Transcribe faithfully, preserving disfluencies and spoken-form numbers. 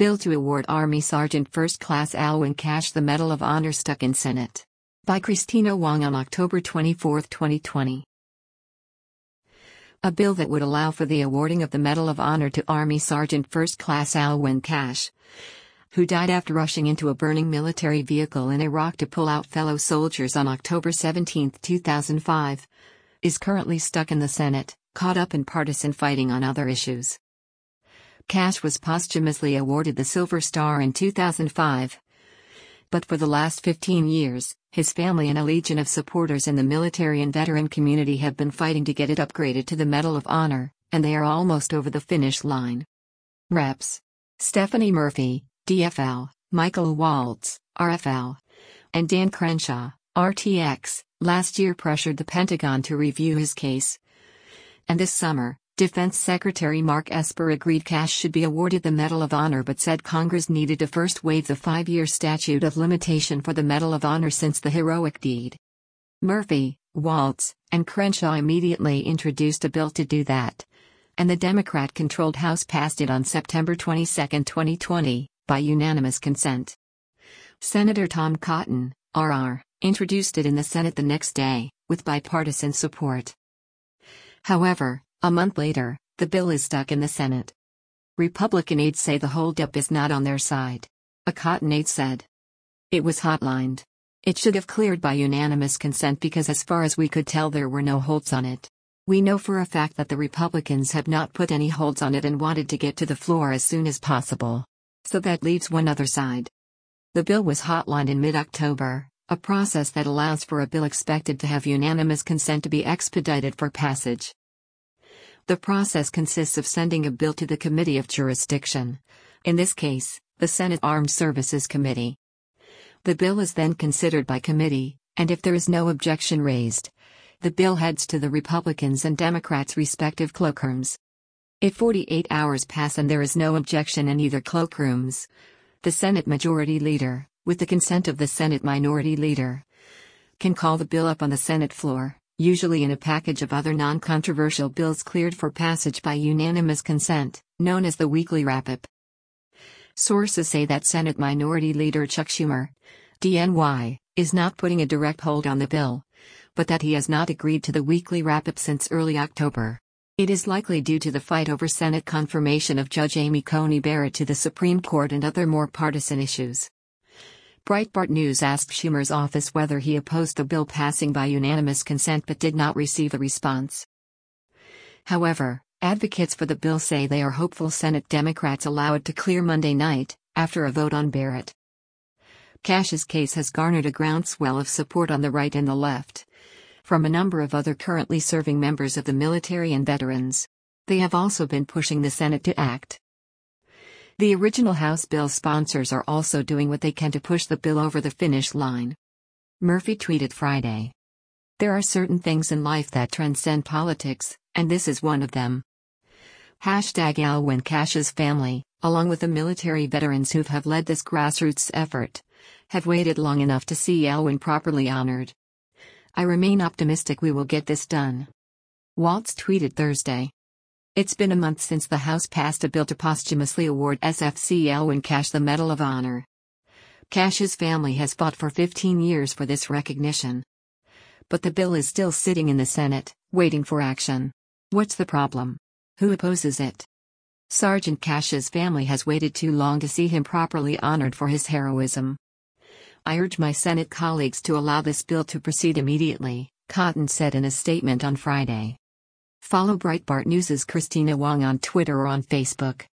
Bill to award Army Sergeant First Class Alwyn Cash the Medal of Honor stuck in Senate. By Christina Wong on October twenty-fourth, twenty twenty. A bill that would allow for the awarding of the Medal of Honor to Army Sergeant First Class Alwyn Cash, who died after rushing into a burning military vehicle in Iraq to pull out fellow soldiers on October seventeenth, two thousand five, is currently stuck in the Senate, caught up in partisan fighting on other issues. Cash was posthumously awarded the Silver Star in two thousand five. But for the last fifteen years, his family and a legion of supporters in the military and veteran community have been fighting to get it upgraded to the Medal of Honor, and they are almost over the finish line. Reps. Stephanie Murphy, D F L, Michael Waltz, R F L, and Dan Crenshaw, R T X, last year pressured the Pentagon to review his case. And this summer, Defense Secretary Mark Esper agreed Cash should be awarded the Medal of Honor but said Congress needed to first waive the five-year statute of limitation for the Medal of Honor since the heroic deed. Murphy, Waltz, and Crenshaw immediately introduced a bill to do that, and the Democrat-controlled House passed it on September twenty-second, twenty twenty, by unanimous consent. Senator Tom Cotton, R R, introduced it in the Senate the next day, with bipartisan support. However, a month later, the bill is stuck in the Senate. Republican aides say the holdup is not on their side. A Cotton aide said. It was hotlined. It should have cleared by unanimous consent because as far as we could tell there were no holds on it. We know for a fact that the Republicans have not put any holds on it and wanted to get to the floor as soon as possible. So that leaves one other side. The bill was hotlined in mid-October, a process that allows for a bill expected to have unanimous consent to be expedited for passage. The process consists of sending a bill to the Committee of Jurisdiction, in this case, the Senate Armed Services Committee. The bill is then considered by committee, and if there is no objection raised, the bill heads to the Republicans' and Democrats' respective cloakrooms. If forty-eight hours pass and there is no objection in either cloakrooms, the Senate Majority Leader, with the consent of the Senate Minority Leader, can call the bill up on the Senate floor, usually in a package of other non-controversial bills cleared for passage by unanimous consent, known as the weekly wrap-up. Sources say that Senate Minority Leader Chuck Schumer, D N Y, is not putting a direct hold on the bill, but that he has not agreed to the weekly wrap-up since early October. It is likely due to the fight over Senate confirmation of Judge Amy Coney Barrett to the Supreme Court and other more partisan issues. Breitbart News asked Schumer's office whether he opposed the bill passing by unanimous consent but did not receive a response. However, advocates for the bill say they are hopeful Senate Democrats allow it to clear Monday night, after a vote on Barrett. Cash's case has garnered a groundswell of support on the right and the left, from a number of other currently serving members of the military and veterans. They have also been pushing the Senate to act. The original House bill sponsors are also doing what they can to push the bill over the finish line. Murphy tweeted Friday. There are certain things in life that transcend politics, and this is one of them. Hashtag Alwyn Cash's family, along with the military veterans who have led this grassroots effort, have waited long enough to see Alwyn properly honored. I remain optimistic we will get this done. Waltz tweeted Thursday. It's been a month since the House passed a bill to posthumously award S F C Alwyn Cash the Medal of Honor. Cash's family has fought for fifteen years for this recognition. But the bill is still sitting in the Senate, waiting for action. What's the problem? Who opposes it? Sergeant Cash's family has waited too long to see him properly honored for his heroism. I urge my Senate colleagues to allow this bill to proceed immediately, Cotton said in a statement on Friday. Follow Breitbart News' Christina Wong on Twitter or on Facebook.